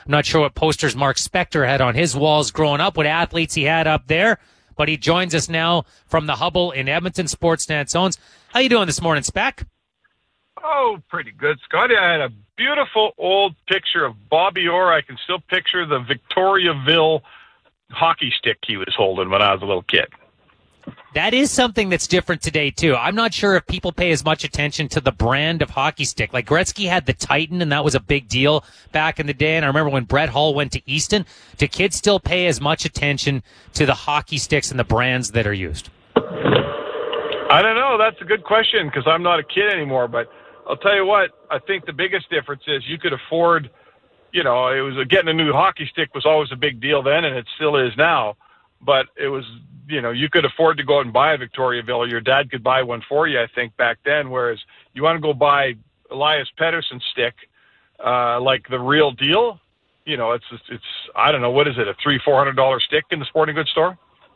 I'm not sure what posters Mark Spector had on his walls growing up, what athletes he had up there, but he joins us now from the Hubble in Edmonton, Sportsnet Zones. How you doing this morning, Spec? Oh, pretty good, Scotty. I had a beautiful old picture of Bobby Orr. I can still picture the Victoriaville hockey stick he was holding when I was a little kid. That is something that's different today, too. I'm not sure if people pay as much attention to the brand of hockey stick. Like Gretzky had the Titan, and that was a big deal back in the day. And I remember when Brett Hull went to Easton, do kids still pay as much attention to the hockey sticks and the brands that are used? I don't know. That's a good question because I'm not a kid anymore. But I'll tell you what, I think the biggest difference is you could afford, it was getting a new hockey stick was always a big deal then, and it still is now. But it was, you could afford to go out and buy a Victoriaville. Your dad could buy one for you, I think, back then. Whereas you want to go buy Elias Pettersson stick, like the real deal, it's I don't know, what is it, a $300-400 stick in the sporting goods store?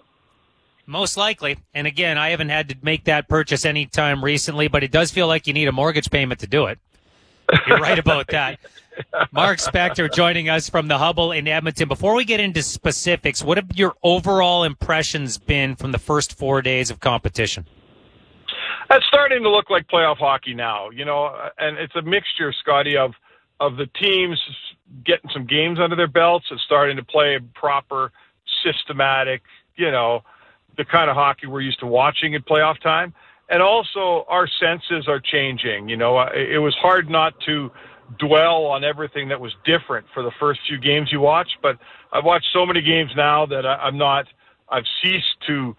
Most likely. And again, I haven't had to make that purchase any time recently, but it does feel like you need a mortgage payment to do it. You're right about that. Mark Spector joining us from the Hubble in Edmonton. Before we get into specifics, what have your overall impressions been from the first 4 days of competition? It's starting to look like playoff hockey now, and it's a mixture, Scotty, of the teams getting some games under their belts and starting to play proper, systematic, the kind of hockey we're used to watching at playoff time. And also our senses are changing. It was hard not to dwell on everything that was different for the first few games you watched, but I've watched so many games now that I've ceased to,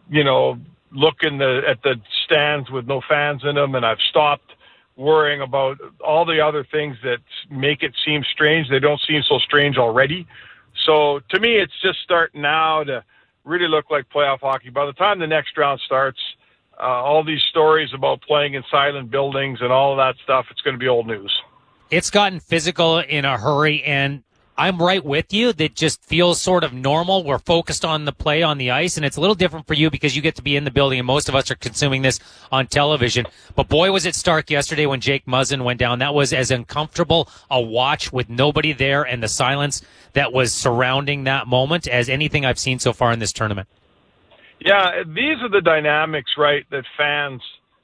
look at the stands with no fans in them, and I've stopped worrying about all the other things that make it seem strange. They don't seem so strange already. So to me, it's just starting now to really look like playoff hockey. By the time the next round starts, all these stories about playing in silent buildings and all of that stuff, it's going to be old news. It's gotten physical in a hurry, and I'm right with you. That just feels sort of normal. We're focused on the play on the ice, and it's a little different for you because you get to be in the building, and most of us are consuming this on television. But boy, was it stark yesterday when Jake Muzzin went down. That was as uncomfortable a watch with nobody there and the silence that was surrounding that moment as anything I've seen so far in this tournament. Yeah, these are the dynamics, right, that fans,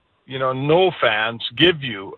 no fans give you.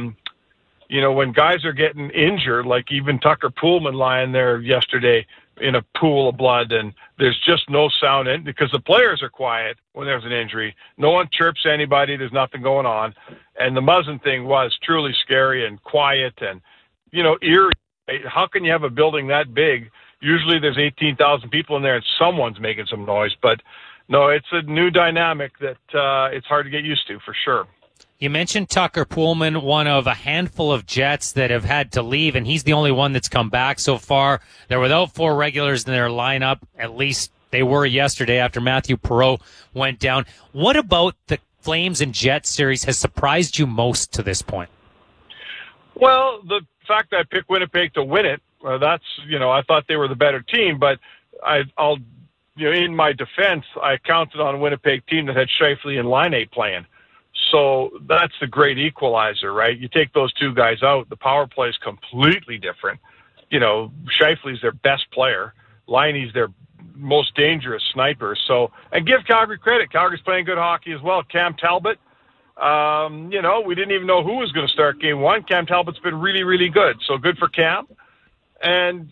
When guys are getting injured, like even Tucker Poolman lying there yesterday in a pool of blood, and there's just no sound in because the players are quiet when there's an injury. No one chirps anybody. There's nothing going on. And the Muzzin thing was truly scary and quiet and, eerie. How can you have a building that big? Usually there's 18,000 people in there and someone's making some noise. But, no, it's a new dynamic that it's hard to get used to for sure. You mentioned Tucker Poolman, one of a handful of Jets that have had to leave, and he's the only one that's come back so far. They're without four regulars in their lineup. At least they were yesterday after Matthew Perreault went down. What about the Flames and Jets series has surprised you most to this point? Well, the fact that I picked Winnipeg to win it, that's, I thought they were the better team, but I'll in my defense, I counted on a Winnipeg team that had Scheifele and Laine playing. So that's the great equalizer, right? You take those two guys out, the power play is completely different. Scheifele's their best player. Laine's their most dangerous sniper. So, and give Calgary credit. Calgary's playing good hockey as well. Cam Talbot, we didn't even know who was going to start game one. Cam Talbot's been really, really good. So good for Cam. And,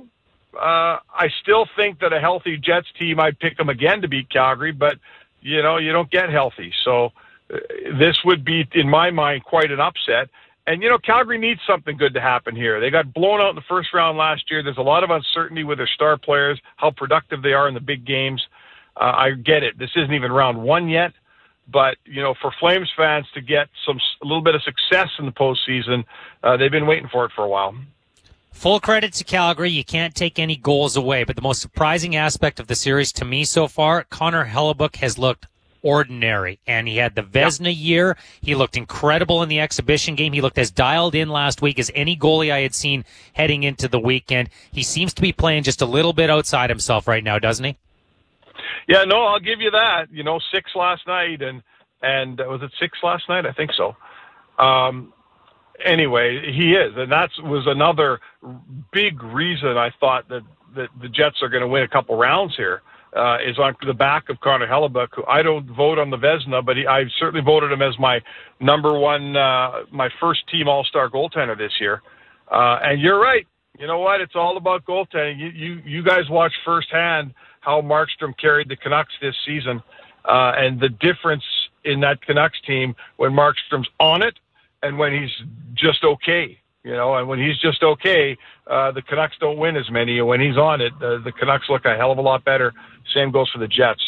I still think that a healthy Jets team, I'd pick them again to beat Calgary, but, you don't get healthy. So this would be, in my mind, quite an upset. And, Calgary needs something good to happen here. They got blown out in the first round last year. There's a lot of uncertainty with their star players, how productive they are in the big games. I get it. This isn't even round one yet. But, for Flames fans to get a little bit of success in the postseason, they've been waiting for it for a while. Full credit to Calgary. You can't take any goals away. But the most surprising aspect of the series to me so far, Connor Hellebuyck has looked ordinary. And he had the Vezina year. He looked incredible in the exhibition game. He looked as dialed in last week as any goalie I had seen heading into the weekend. He seems to be playing just a little bit outside himself right now, doesn't he? Yeah, no, I'll give you that. 6 last night, and was it 6 last night? I think so. anyway, he is, and that was another big reason I thought that the Jets are going to win a couple rounds here. Is on the back of Connor Hellebuyck, who I don't vote on the Vezina, but I certainly voted him as my number one, my first team All-Star goaltender this year. And you're right. You know what? It's all about goaltending. You guys watched firsthand how Markstrom carried the Canucks this season, and the difference in that Canucks team when Markstrom's on it and when he's just okay. And when he's just okay, the Canucks don't win as many. And when he's on it, the Canucks look a hell of a lot better. Same goes for the Jets.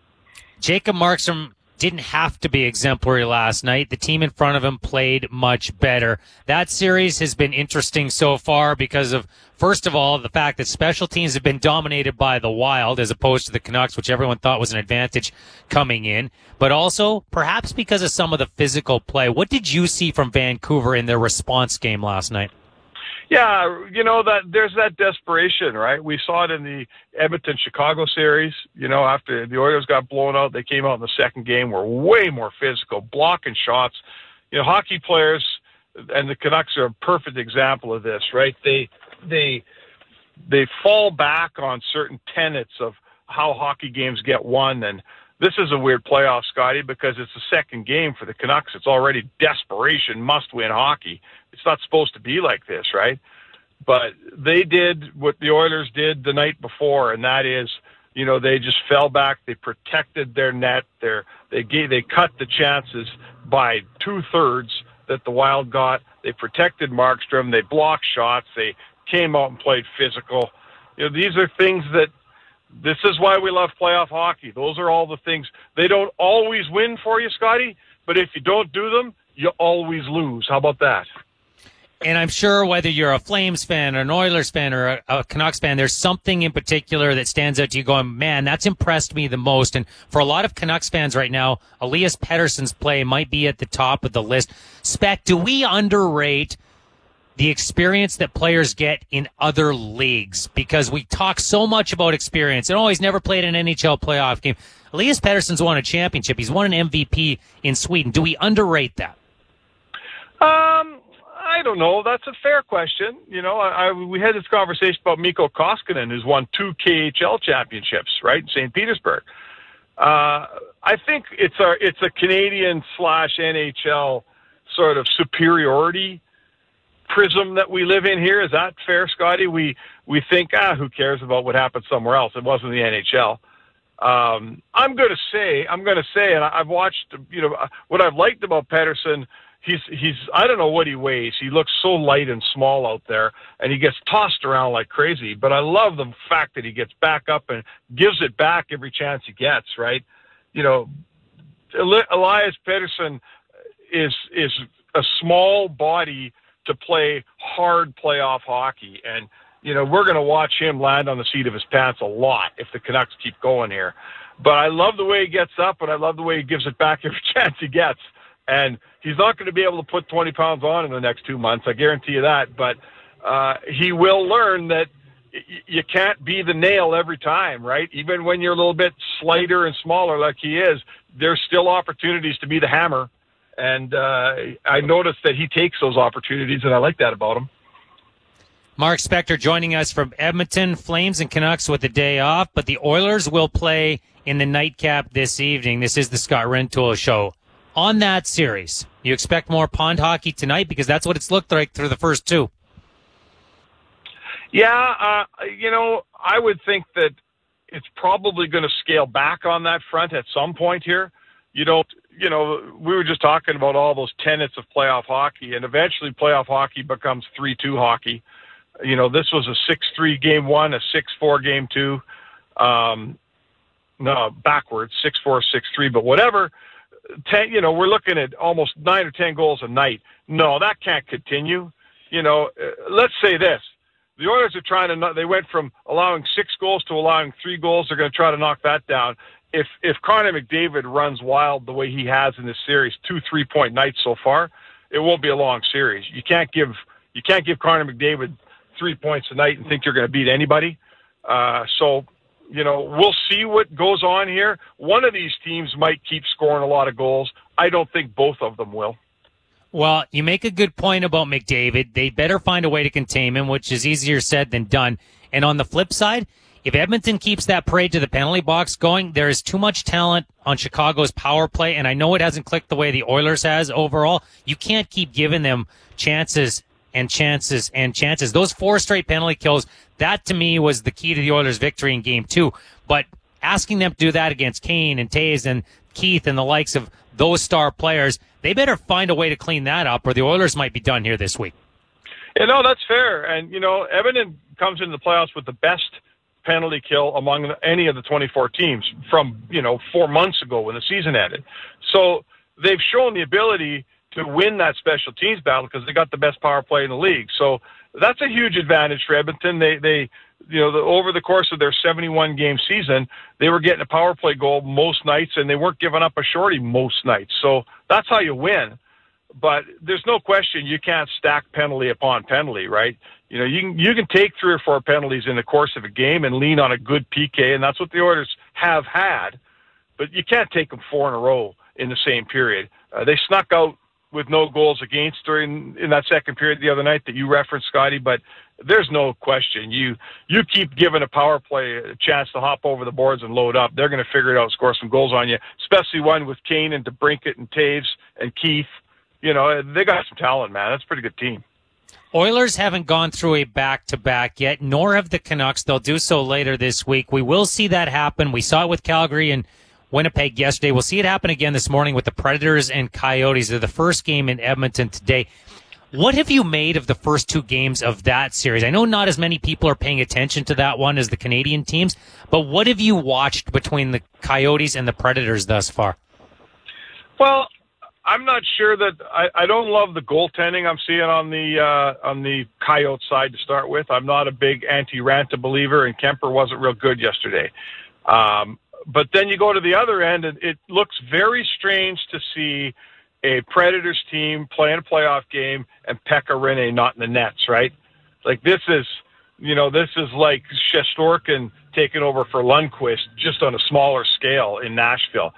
Jacob Markstrom didn't have to be exemplary last night. The team in front of him played much better. That series has been interesting so far because of, first of all, the fact that special teams have been dominated by the Wild as opposed to the Canucks, which everyone thought was an advantage coming in, but also perhaps because of some of the physical play. What did you see from Vancouver in their response game last night? Yeah, that there's that desperation, right? We saw it in the Edmonton-Chicago series. After the Oilers got blown out, they came out in the second game, were way more physical, blocking shots. Hockey players, and the Canucks are a perfect example of this, right? They fall back on certain tenets of how hockey games get won, and this is a weird playoff, Scotty, because it's the second game for the Canucks. It's already desperation, must-win hockey. It's not supposed to be like this, right? But they did what the Oilers did the night before, and that is, they just fell back. They protected their net. They cut the chances by 2/3 that the Wild got. They protected Markstrom. They blocked shots. They came out and played physical. These are things that. This is why we love playoff hockey. Those are all the things. They don't always win for you, Scotty, but if you don't do them, you always lose. How about that? And I'm sure whether you're a Flames fan or an Oilers fan or a Canucks fan, there's something in particular that stands out to you going, man, that's impressed me the most. And for a lot of Canucks fans right now, Elias Pettersson's play might be at the top of the list. Spec, do we underrate the experience that players get in other leagues? Because we talk so much about experience and he's never played an NHL playoff game. Elias Pettersson's won a championship. He's won an MVP in Sweden. Do we underrate that? I don't know. That's a fair question. We had this conversation about Mikko Koskinen, who's won 2 KHL championships, right, in St. Petersburg. I think it's a Canadian/NHL sort of superiority prism that we live in here. Is that fair, Scotty? We think, who cares about what happened somewhere else? It wasn't the NHL. I'm going to say, and I've watched, what I've liked about Pettersson. He's I don't know what he weighs. He looks so light and small out there, and he gets tossed around like crazy. But I love the fact that he gets back up and gives it back every chance he gets. Right? Elias Pettersson is a small body to play hard playoff hockey. And, we're going to watch him land on the seat of his pants a lot if the Canucks keep going here. But I love the way he gets up, and I love the way he gives it back every chance he gets. And he's not going to be able to put 20 pounds on in the next 2 months. I guarantee you that. But he will learn that you can't be the nail every time, right? Even when you're a little bit slighter and smaller like he is, there's still opportunities to be the hammer. And I noticed that he takes those opportunities, and I like that about him. Mark Spector joining us from Edmonton. Flames and Canucks with the day off, but the Oilers will play in the nightcap this evening. This is the Scott Rentoul Show. On that series, you expect more pond hockey tonight? Because that's what it's looked like through the first 2. Yeah, I would think that it's probably going to scale back on that front at some point here. We were just talking about all those tenets of playoff hockey, and eventually playoff hockey becomes 3-2 hockey. This was a 6-3 game 1, a 6-4 game 2. No, backwards, 6-4, 6-3, but whatever. 10, we're looking at almost 9 or 10 goals a night. No, that can't continue. Let's say this. The Oilers are they went from allowing 6 goals to allowing 3 goals. They're going to try to knock that down. If Connor McDavid runs wild the way he has in this series, 2 3-point nights so far, it won't be a long series. You can't give Connor McDavid 3 points a night and think you're going to beat anybody. We'll see what goes on here. One of these teams might keep scoring a lot of goals. I don't think both of them will. Well, you make a good point about McDavid. They better find a way to contain him, which is easier said than done. And on the flip side, if Edmonton keeps that parade to the penalty box going, there is too much talent on Chicago's power play, and I know it hasn't clicked the way the Oilers has overall. You can't keep giving them chances and chances and chances. Those 4 straight penalty kills, that to me was the key to the Oilers' victory in Game 2. But asking them to do that against Kane and Taves and Keith and the likes of those star players, they better find a way to clean that up or the Oilers might be done here this week. Yeah, no, that's fair. And, Edmonton comes into the playoffs with the best penalty kill among any of the 24 teams from, 4 months ago when the season ended. So they've shown the ability to win that special teams battle because they got the best power play in the league. So that's a huge advantage for Edmonton. They over the course of their 71-game season, they were getting a power play goal most nights, and they weren't giving up a shorty most nights. So that's how you win. But there's no question you can't stack penalty upon penalty, right? You can take 3 or 4 penalties in the course of a game and lean on a good PK, and that's what the Oilers have had. But you can't take them 4 in a row in the same period. They snuck out with no goals against in that second period the other night that you referenced, Scotty, but there's no question. You keep giving a power play a chance to hop over the boards and load up. They're going to figure it out, score some goals on you, especially one with Kane and DeBrincat and Taves and Keith. They got some talent, man. That's a pretty good team. Oilers haven't gone through a back-to-back yet, nor have the Canucks. They'll do so later this week. We will see that happen. We saw it with Calgary and Winnipeg yesterday. We'll see it happen again this morning with the Predators and Coyotes. They're the first game in Edmonton today. What have you made of the first 2 games of that series? I know not as many people are paying attention to that one as the Canadian teams, but what have you watched between the Coyotes and the Predators thus far? Well, I'm not sure that I don't love the goaltending I'm seeing on the Coyote side to start with. I'm not a big anti-Ranta believer, and Kemper wasn't real good yesterday. But then you go to the other end, and it looks very strange to see a Predators team playing a playoff game and Pekka Rinne not in the nets, right? Like this is like Shesterkin taking over for Lundqvist just on a smaller scale in Nashville.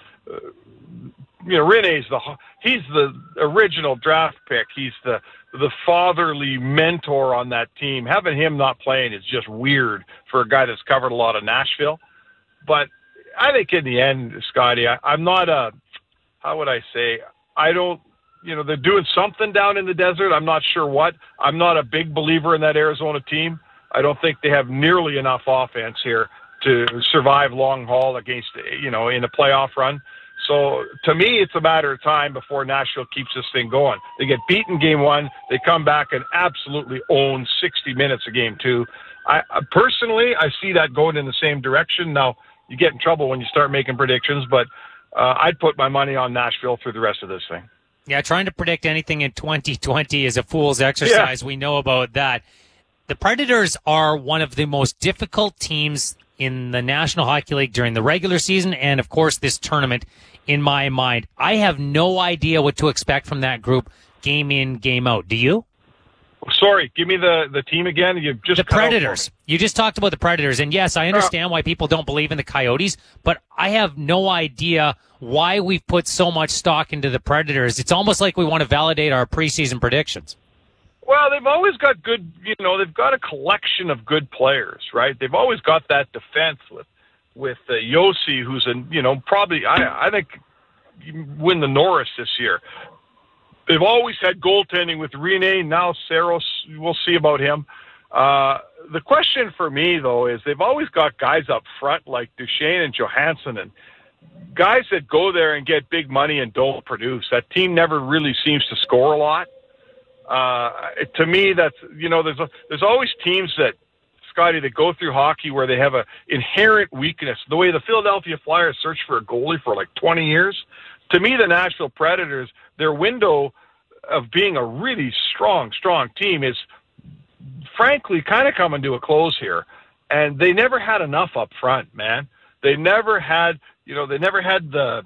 Rinne's he's the original draft pick. He's the fatherly mentor on that team. Having him not playing is just weird for a guy that's covered a lot of Nashville. But I think in the end, Scotty, I'm not how would I say, I don't, they're doing something down in the desert. I'm not sure what. I'm not a big believer in that Arizona team. I don't think they have nearly enough offense here to survive long haul against, in a playoff run. So to me, it's a matter of time before Nashville keeps this thing going. They get beaten game 1. They come back and absolutely own 60 minutes of game 2. I personally see that going in the same direction. Now, you get in trouble when you start making predictions, but I'd put my money on Nashville through the rest of this thing. Yeah, trying to predict anything in 2020 is a fool's exercise. Yeah. We know about that. The Predators are one of the most difficult teams in the National Hockey League during the regular season and, of course, this tournament in my mind. I have no idea what to expect from that group game in, game out. Do you? Sorry, give me the team again. You just the Predators. You just talked about the Predators, and yes, I understand why people don't believe in the Coyotes, but I have no idea why we've put so much stock into the Predators. It's almost like we want to validate our preseason predictions. Well, they've always got good, they've got a collection of good players, right? They've always got that defense with Yossi, who's probably I think win the Norris this year. They've always had goaltending with Rinne, now Saros. We'll see about him. The question for me, though, is they've always got guys up front like Duchesne and Johansson and guys that go there and get big money and don't produce. That team never really seems to score a lot. To me, that's, there's always teams that, Scotty, that go through hockey where they have an inherent weakness. The way the Philadelphia Flyers search for a goalie for like 20 years. To me, the Nashville Predators, their window of being a really strong team is frankly kind of coming to a close here. And they never had enough up front, man. They never had, the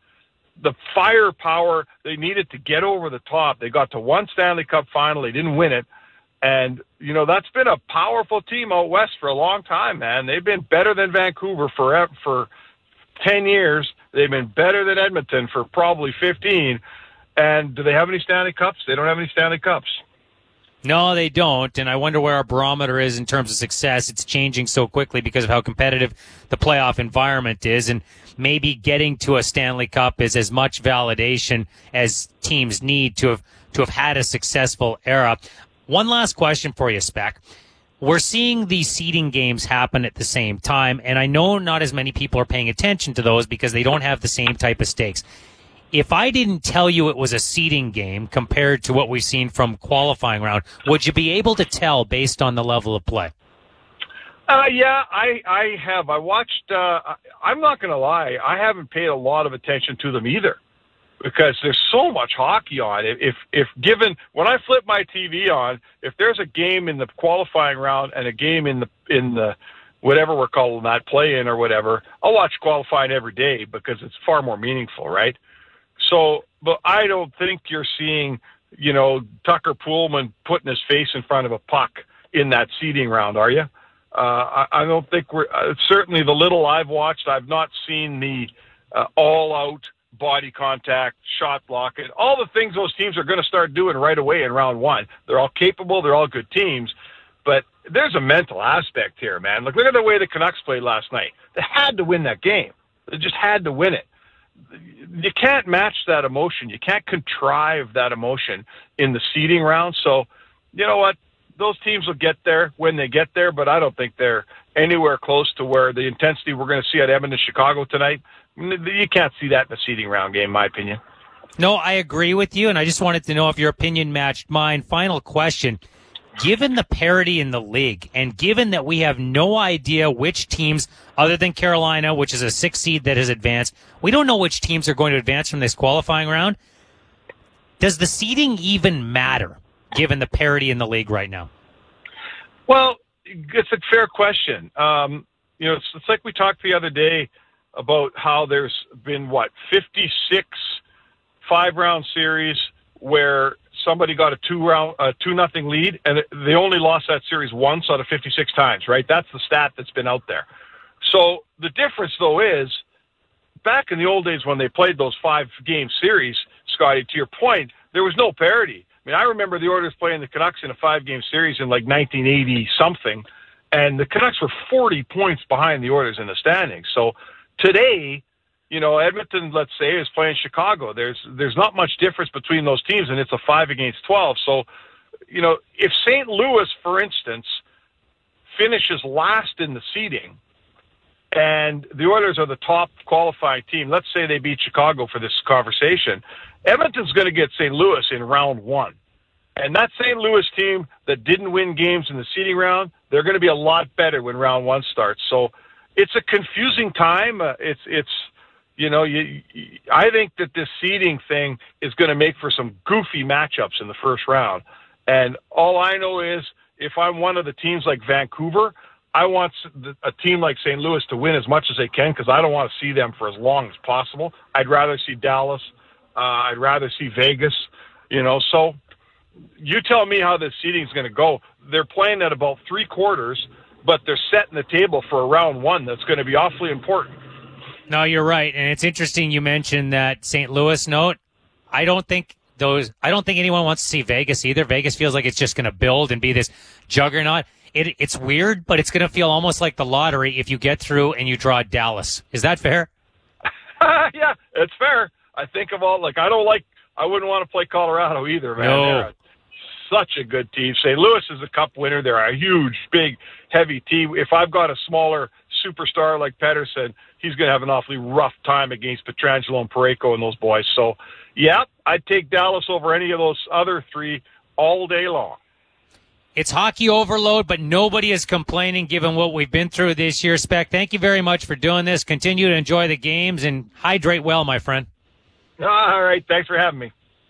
firepower they needed to get over the top. They got to one Stanley Cup final. They didn't win it. And, that's been a powerful team out west for a long time, man. They've been better than Vancouver for 10 years. They've been better than Edmonton for probably 15. And do they have any Stanley Cups? They don't have any Stanley Cups. No, they don't, and I wonder where our barometer is in terms of success. It's changing so quickly because of how competitive the playoff environment is, and maybe getting to a Stanley Cup is as much validation as teams need to have had a successful era. One last question for you, Spec. We're seeing these seeding games happen at the same time, and I know not as many people are paying attention to those because they don't have the same type of stakes. If I didn't tell you it was a seeding game compared to what we've seen from qualifying round, would you be able to tell based on the level of play? Yeah, I have. I watched, I'm not going to lie, I haven't paid a lot of attention to them either because there's so much hockey on. If given, when I flip my TV on, if there's a game in the qualifying round and a game in the whatever we're calling that, play-in or whatever, I'll watch qualifying every day because it's far more meaningful, right? So, but I don't think you're seeing, Tucker Poolman putting his face in front of a puck in that seeding round, are you? I don't think we're, certainly the little I've watched, I've not seen the all-out body contact, shot blocking, all the things those teams are going to start doing right away in round one. They're all capable, they're all good teams, but there's a mental aspect here, man. Look at the way the Canucks played last night. They had to win that game. They just had to win it. You can't match that emotion. You can't contrive that emotion in the seeding round. So, you know what? Those teams will get there when they get there, but I don't think they're anywhere close to where the intensity we're going to see at Edmonton, Chicago tonight. You can't see that in the seeding round game, in my opinion. No, I agree with you, and I just wanted to know if your opinion matched mine. Final question. Given the parity in the league, and given that we have no idea which teams, other than Carolina, which is a 6 seed that has advanced, we don't know which teams are going to advance from this qualifying round. Does the seeding even matter, given the parity in the league right now? Well, it's a fair question. It's like we talked the other day about how there's been, 56 5-round series where somebody got a 2-0 lead, and they only lost that series once out of 56 times, right? That's the stat that's been out there. So the difference, though, is back in the old days when they played those 5-game series, Scotty, to your point, there was no parity. I mean, I remember the Oilers playing the Canucks in a 5-game series in 1980-something, and the Canucks were 40 points behind the Oilers in the standings. So today, Edmonton, let's say, is playing Chicago. There's not much difference between those teams, and it's a 5-against-12. So, if St. Louis, for instance, finishes last in the seeding, and the Oilers are the top qualifying team, let's say they beat Chicago for this conversation, Edmonton's going to get St. Louis in round one. And that St. Louis team that didn't win games in the seeding round, they're going to be a lot better when round one starts. So it's a confusing time. I think that this seeding thing is going to make for some goofy matchups in the first round. And all I know is if I'm one of the teams like Vancouver, I want a team like St. Louis to win as much as they can because I don't want to see them for as long as possible. I'd rather see Dallas. I'd rather see Vegas. So you tell me how this seeding is going to go. They're playing at about 3 quarters, but they're setting the table for a round one that's going to be awfully important. No, you're right, and it's interesting you mentioned that St. Louis note. I don't think anyone wants to see Vegas either. Vegas feels like it's just going to build and be this juggernaut. It's weird, but it's going to feel almost like the lottery if you get through and you draw Dallas. Is that fair? Yeah, it's fair. I think of all, I wouldn't want to play Colorado either, man. No. They're such a good team. St. Louis is a cup winner. They're a huge, big, heavy team. If I've got a smaller superstar like Pettersson, he's going to have an awfully rough time against Pietrangelo and Parayko and those boys. So, yeah, I'd take Dallas over any of those other 3 all day long. It's hockey overload, but nobody is complaining given what we've been through this year. Spec, thank you very much for doing this. Continue to enjoy the games and hydrate well, my friend. All right. Thanks for having me.